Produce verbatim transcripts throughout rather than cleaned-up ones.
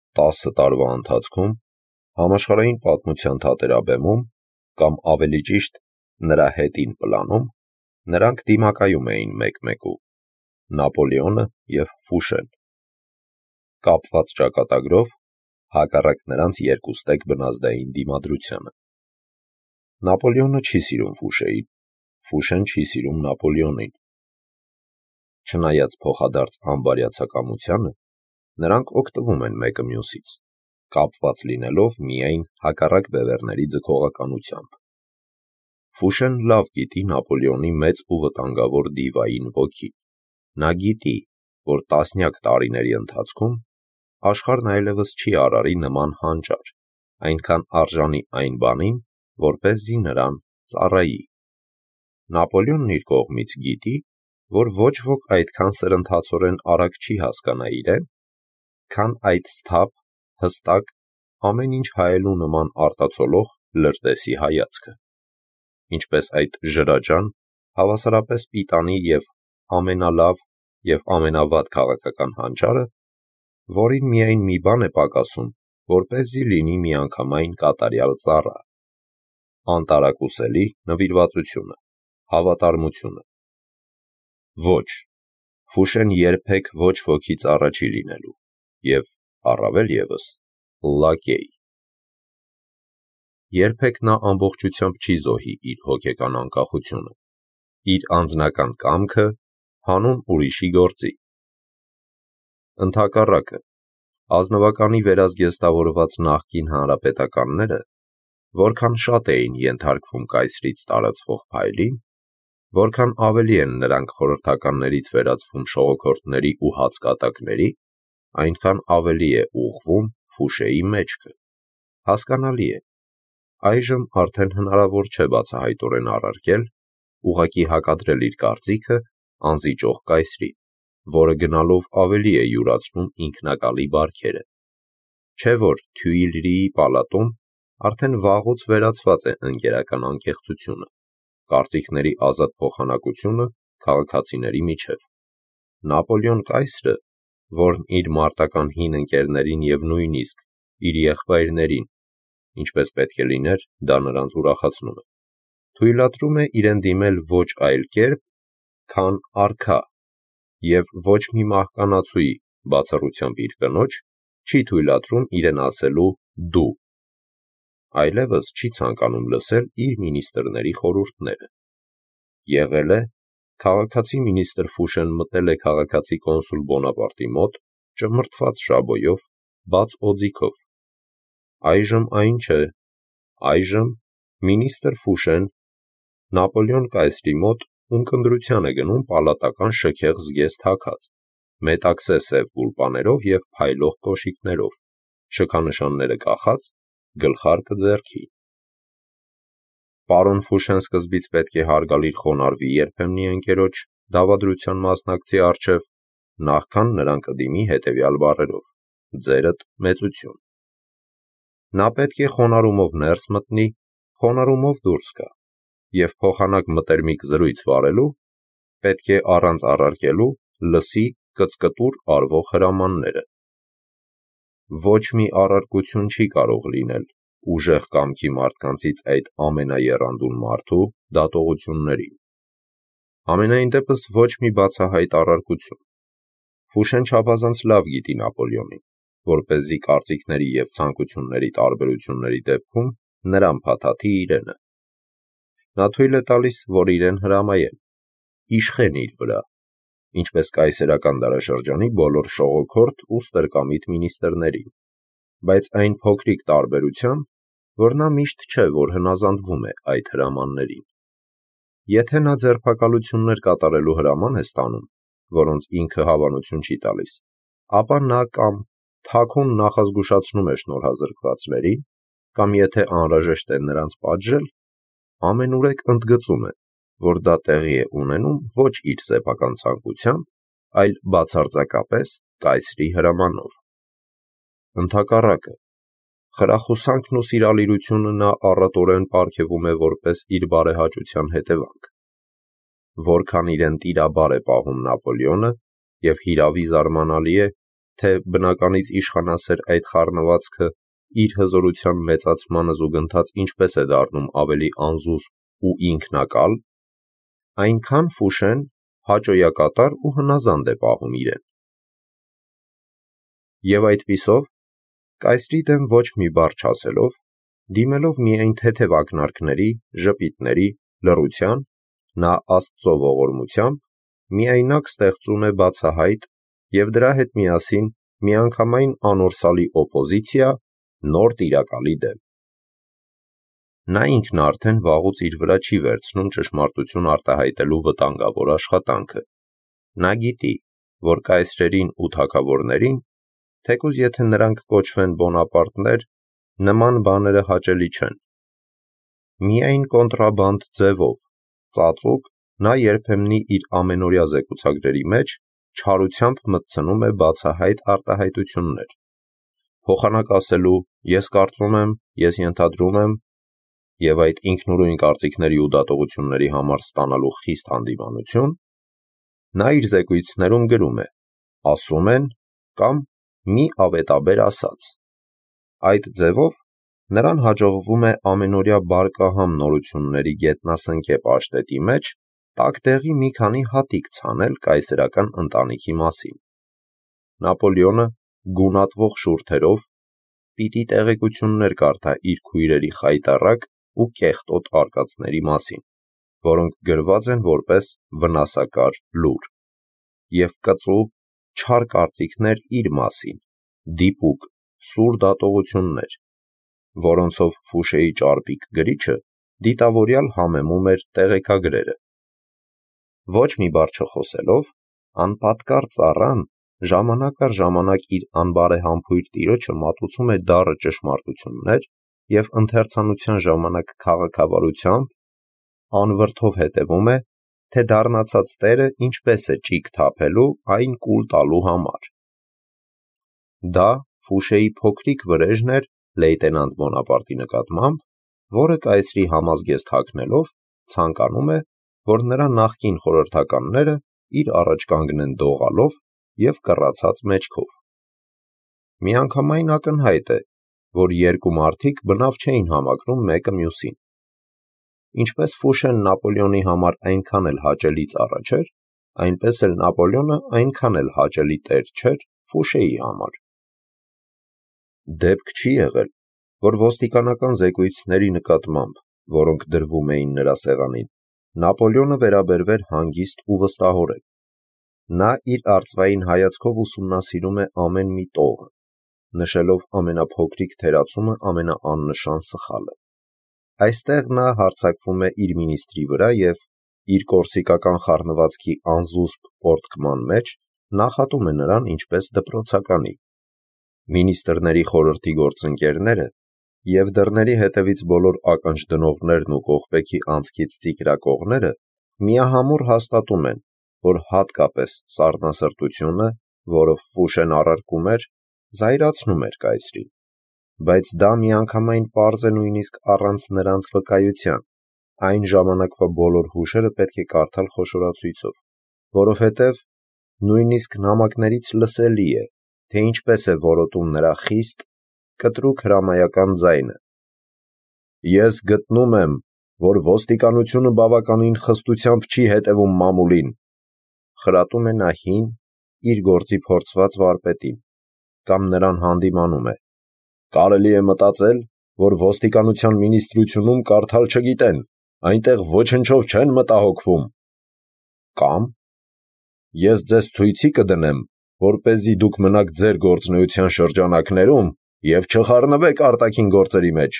տասը տարվա ընթացքում համաշխարհային պատմության թատերաբեմում, կամ ավելի ճիշտ, նրա հետին պլանում, նրանք դիմակայում էին մեկ-մեկու՝ Նապոլեոնը և Ֆուշեն։ Կապված ճակատագրով, հակառակ նրանց երկուստեք բնազդային դիմադրությանը։ Նապոլեոնը չի սիրում Ֆուշեին, Ֆուշեն չի սիրում Նապոլեոնին։ Չնայած փոխադարձ անբարյացակամությանը, նրանք օգտվում են մեկը մյուսից, կապված լինելով միայն հակառակ բևեռների ձգողականությամբ։ Ֆուշեն լավ գիտի Նապոլեոնի մեծ ու վտանգավոր դիվային ոգին։ Նա գիտի, որ տասնյակ տարիների ընթացքում աշխարհն այլևս չի արարի նման հանճար, այնքան արժանի այն բանին, որպեսզի նրան ծառայի։ Նապոլեոնն իր կողմից գիտի, որ ոչ ոք այդքան սրընթացորեն արագ չի հասկանա իրեն, քան այդ սթափ, հստակ, ամեն ինչ հայելու նման արտացոլող լրտեսի հայացքը, ինչպես այդ ժրաջան, հավասարապես պիտանի և ամենալավ և ամենավատ քաղաքական հանճարը, որին միայն մի բան է պակասում, որպեսզի լինի միանգամայն կատարյալ ծառա՝ անտարակուսելի նվիրվածությունը, հավատարմությունը։ Ոչ, Ֆուշեն երբեք ոչ ոքի ծառա չի լինելու և, առավել ևս, լակեյ։ Երբեք նա ամբողջությամբ չի զոհի իր հոգեկան անկախությունը, իր անձնական կամքը հանուն ուրիշի գործի։ Ընդհակառակը, ազնվականի վերազգեստավորված նախկին հանրապետականները որքան շատ էին ենթարկվում կայսրից տարածվող փայլին, որքան ավելի են նրանք խորհրդականներից վերածվում շողոքորթների ու հացկատակների, այնքան ավելի է ուղղվում Ֆուշեի մեջքը։ Հասկանալի է, այժմ արդեն հնարավոր չէ բացահայտորեն առարկել, ուղղակի հակադրել իր կարծիքը անզիջող կայսրին, որը գնալով ավելի է յուրացնում ինքնակալի բարքերը, չէ որ Թյուիլրիի պալատում արդեն վաղուց վերացված է ընկերական անկեղծությունը, կարծիքների ազատ փոխանակությունը քաղաքացիների միջև։ Նապոլեոն կայսրը, որն իր մարտական հին ընկերներին և նույնիսկ իր եղբայրներին, ինչպես պետք է լիներ, դա նրանց ուրախացնում է, թույլատրում է իրեն դիմել ոչ այլ կերպ, քան արքա, և ոչ մի մահկանացուի, բացառությամբ իր կնոջ, չի թույլատրում իրեն ասելու դու, այլևս չի ցանկանում լսել իր մինիստրների խորհուրդները։ Եղել է, քաղաքացի մինістր Ֆուշեն մտել է քաղաքացի կոնսուլ Բոնապարտի մոտ, ճմրթված ժաբոյով, բաց օձիքով։ Այժմ այն չէ, այժմ մինістր Ֆուշեն Նապոլեոն կայսրի մոտ ունկնդրության է գնում պալատական շքեղ զգեստ հագած, մետաքսե սև գուլպաներով և փայլող կոշիկներով, շքանշանները կախած, գլխարկը ձեռքի։ Պարոն Ֆուշեն սկզբից պետք է հարգալից խոնարհվի երբեմնի ընկերոջ դավադրության մասնակցի առջև, նախքան նրան կդիմի հետևյալ բառերով. ձերդ մեծություն։ Նա պետք է խոնարհումով ներս մտնի, խոնարհումով դուրս գա, և փոխանակ մտերմիկ զրույց վարելու, պետք է առանց առարկելու լսի կծկտուր արվող հրամանները։ Ոչ մի առարկություն չի կարող լինել ուժեղ կամքի մարդկանցից այդ ամենաեռանդուն մարդու դատողություններին։ Համենայն դեպս ոչ մի բացահայտ առարկություն։ Ֆուշեն չափազանց լավ գիտի Նապոլեոնին, որպեսզի կարծիքների և ցանկությունների տարբերությունների դեպքում նրան փաթաթի իրենը։ Նա թույլ է տալիս, որ իրեն հրամայեն, իշխեն իր վրա, ինչպես կայսերական դարաշրջանի բոլոր շողոքորթ ու ստրկամիտ մինիստրներին, բայց այն փոքրիկ տարբերությամբ, որ նա միշտ չէ, որ հնազանդվում է այդ հրամաններին։ Եթե նա ձերբակալություններ կատարելու հրաման է ստանում, որոնց ինքը հավանություն չի տալիս, ապա նա կամ թաքուն նախազգուշացնում է շնորհազրկվածներին, կամ եթե անհրաժեշտ է նրանց պատժել, ամենուրեք ընդգծում է, որ դա տեղի է ունենում ոչ իր սեփական ցանկությամբ, այլ բացարձակապես կայսրի հրամանով։ Ընդհակառակը, խրախուսանքն ու սիրալիրությունը նա առատորեն պարգևում է որպես իր բարեհաճության հետևանք։ Որքան իրեն տիրաբար է պահում Նապոլեոնը, և հիրավի զարմանալի է, թե բնականից իշխանասեր այդ խառնվածքը իր հզորության մեծացմանը զուգընթաց ինչպես է դառնում ավելի անզուսպ ու ինքնակալ, այնքան Ֆուշեն հաճոյակատար ու հնազանդ է պահում իրեն։ Եվ այդպիսով, կայսրի դեմ ոչ մի բառ չասելով, դիմելով միայն թեթև ակնարկների, ժպիտների, լռության, նա Աստծո ողորմությամբ միայնակ ստեղծում է բացահայտ և դրա հետ միասին միանգամայն անորսալի օպոզիցիա նոր տիրակալի դեմ։ Նա ինքն արդեն վաղուց իր վրա չի վերցնում ճշմարտություն արտահայտելու վտանգավոր աշխատանքը։ Նա գիտի, որ կայսրերին ու թագավորներին, թեկուզ եթե նրանք կոչվեն Բոնապարտներ, նման բաները հաճելի չեն։ Միայն կոնտրաբանդ ձևով, ծածուկ, նա երբեմնի իր ամենօրյա զեկուցագրերի մեջ չարությամբ մտցնում է բացահայտ արտահայտություններ, փոխանակ ասելու «ես կարծում եմ», «ես ենթադրում եմ» և այդ ինքնուրույն կարծիքների ու դատողությունների համար ստանալու խիստ հանդիմանություն, նա իր զեկույցներում գրում է «ասում են» կամ «մի ավետաբեր ասաց»։ Այդ ձևով նրան հաջողվում է ամենօրյա բարկահամ նորությունների գետնասնկե պաշտետի մեջ տակտեղի մի քանի հատիկ ցանել կայսերական ընտանիքի մասին։ Նապոլեոնը գունատվող շուրթերով պիտի տեղեկություններ կարդա իր քույրերի խայտառակ ու կեղտոտ արկածների մասին, որոնք գրված են որպես վնասակար լուր, և կծու, չար կարծիքներ իր մասին, դիպուկ, սուր դատողություններ, որոնցով Ֆուշեի ճարպիկ գրիչը դիտավորյալ համեմում էր տեղեկագրերը։ Ոչ մի բառ չխոսելով, անպատկառ ծառան ժամանակ առ ժամանակ իր անբարեհամբույր տիրոջը մատուցում է դառը ճշմարտություններ և ընթերցանության ժամանակ քաղաքավարությամբ, անվրդով հետևում է, թե դառնացած տերը ինչպես է ճիգ թափելու այն կուլ տալու համար։ Դա Ֆուշեի փոքրիկ վրեժն էր լեյտենանտ Բոնապարտի նկատմամբ, որը կայսրի համազգեստ հագնելով, ցանկանում է, որ նրա նախկին խորհրդականները իր առաջ կանգնեն դողալով և կռացած մեջքով։ Միանգամայն ակնհայտ է, որ երկու մարդիկ բնավ չէին համակրում մեկը մյուսին։ Ինչպես Ֆուշեն Նապոլեոնի համար այնքան էլ հաճելի ծառա չէր, այնպես էլ Նապոլեոնը այնքան էլ հաճելի տեր չէր Ֆուշեի համար։ Դեպք չի եղել, որ ոստիկանական զեկույցների նկատմամբ, որոնք դրվում էին նրա սեղանին, Նապոլեոնը վերաբերվեր հանգիստ ու վստահորեն։ Նա իր արծվային հայացքով ուսումնասիրում է ամեն մի տողը, նշելով ամենափոքրիկ թերացումը ամենաաննշան սխալը։ Այստեղ նա հարձակվում է իր մինիստրի վրա և, իր կորսիկական խառնվածքի անզուսպ պոռթկման մեջ, նախատում է նրան ինչպես դպրոցականի։ Մինիստրների խորհրդի գործընկերները և դռների հետևից բոլոր ականջ դնողներն ու կողպեքի անցքից ծիկրակողները միահամուռ հաստատում են, որ հատկապես սառնասրտությունը, որով Ֆուշեն առարկում էր, զայրացնում էր կայսրին, բայց դա միանգամայն պարզ է նույնիսկ առանց նրանց վկայության, այն ժամանակվա բոլոր հուշերը պետք է կարդալ խոշորացույցով, որովհետև նույնիսկ նամակներից լսելի է, թե ինչպես է որոտում նրա խիստ, կտրուկ հրամայական ձայնը. «Ես գտնում եմ, որ ոստիկանությունը բավականին խստությամբ չի հետևում մամուլին», խրատում է նա հին, իր գործի փորձված վարպետին, կամ նրան հանդիմանում է. «Կարելի է մտածել, որ ոստիկանության մինիստրությունում կարդալ չգիտեն, այնտեղ ոչնչով չեն մտահոգվում», կամ «Ես ձեզ ցույցի կդնեմ, որպեսզի դուք մնաք ձեր գործունեության շրջանակներում և չխառնվեք արտաքին գործերի մեջ»։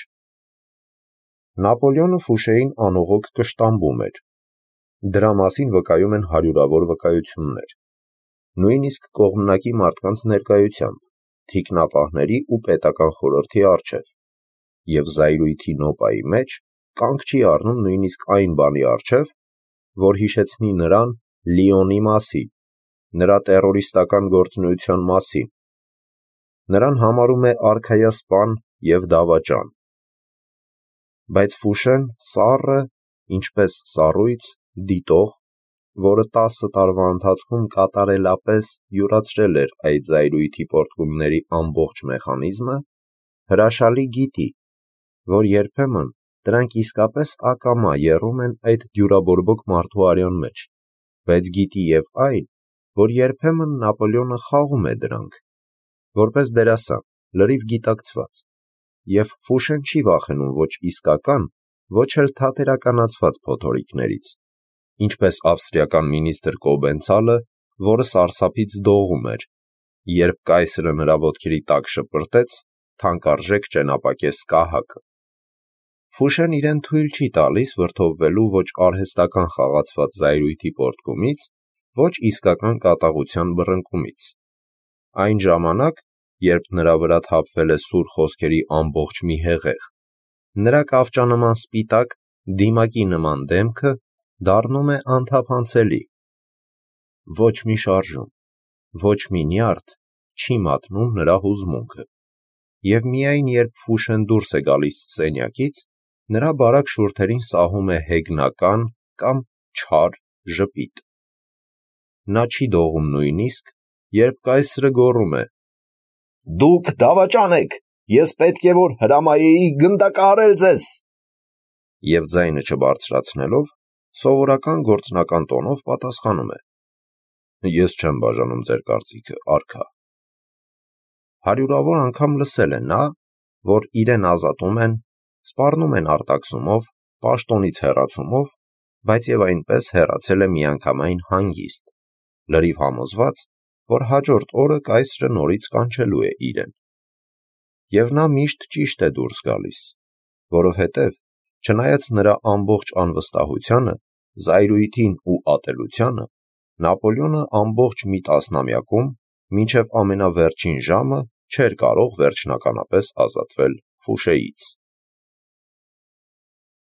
Նապոլեոնը Ֆուշեին անողոք կշտամբում էր։ Դրա մասին վկայում են հարյուրավոր վկայություններ։ Նույնիսկ կողմնակի մարդկանց ներկայությամբ, թիկնապահների ու պետական խորհրդի առջև, և զայրույթի նոպայի մեջ կանգ չի առնում նույնիսկ այն բանի առջև, որ հիշեցնի նրան Լիոնի մասին, նրա տերորիստական գործունեության մասին։ Նրան համարում է արքայասպան և դավաճան։ Բայց Ֆուշեն սառը, ինչպես սառույց, դիտող, որը տասը տարվա ընթացքում կատարելապես յուրացրել էր այդ զայրույթի պոռթկումների ամբողջ մեխանիզմը, հրաշալի գիտի, որ երբեմն դրանք իսկապես ակամա եռում են այդ դյուրաբորբոք մարդու արյան մեջ, բայց գիտի և այն, որ երբեմն Նապոլեոնը խաղում է դրանք, որպես դերասան, լրիվ գիտակցված, և Ֆուշեն չի վախենում ոչ իսկական, ոչ էլ թատերականացված փոթորիկներից, ինչպես ավստրիական մինիստր Կոբենցալը, որը սարսափից դողում էր, երբ կայսրը նրա ոտքերի տակ շպրտեց, թանկարժեք ճենապակես կահակը։ Ֆուշեն իրեն թույլ չի տալիս վրդովվելու ոչ արհեստական խաղացված զայրույթի պոռթկումից, ոչ իսկական կատաղության բռնկումից։ Այն ժամանակ, երբ նրա վրա թափվել է սուր խոսքերի ամբողջ մի հեղեղ, նրա կավճանման սպիտակ, դիմակի նման դեմքը դառնում է անթափանցելի։ Ոչ մի շարժում, ոչ մի նյարդ չի մատնում նրա հուզմունքը, և միայն երբ Ֆուշեն դուրս է գալիս սենյակից, նրա բարակ շուրթերին սահում է հեգնական կամ չար ժպիտ։ Նա չի դողում նույնիսկ, երբ կայսրը գոռում է. «Դուք դավաճան եք, ես պետք է որ հրամայեի գնդակահարել ձեզ», և ձայնը չբարձրացնելով, սովորական գործնական տոնով պատասխանում է. «Ես չեմ բաժանում ձեր կարծիքը, արքա»։ Հարյուրավոր անգամ լսել է նա, որ իրեն ազատում են, սպառնում են արտաքսումով, պաշտոնից հեռացումով, բայց և այնպես հեռացել է միանգամայն հանգիստ, լրիվ համոզված, որ հաջորդ օրը կայսրը նորից կանչելու է իրեն։ Եվ նա միշտ ճիշտ է դուրս գալիս, որովհետև, չնայած նրա ամբողջ անվստահությանը, զայրույթին ու ատելությանը, Նապոլեոնը ամբողջ մի տասնամյակում, մինչև ամենավերջին ժամը, չէր կարող վերջնականապես ազատվել Ֆուշեից։